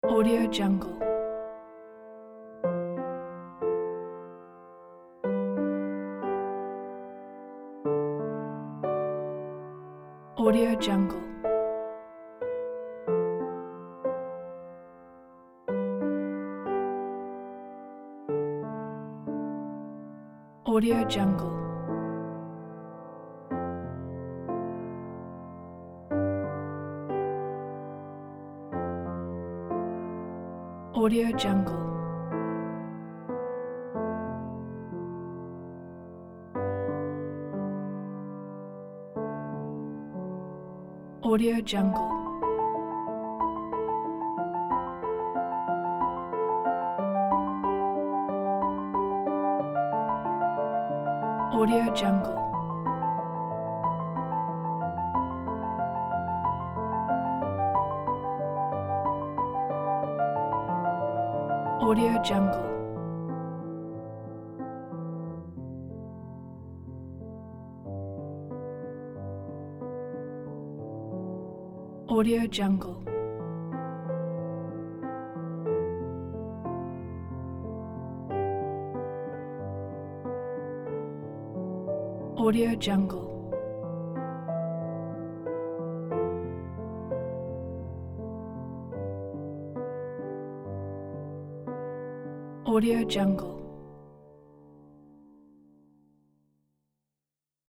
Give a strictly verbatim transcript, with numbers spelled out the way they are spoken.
Audio Jungle. Audio Jungle. Audio Jungle. Audio Jungle. Audio Jungle. Audio Jungle. Audio Jungle. Audio Jungle. Audio Jungle. Audio Jungle.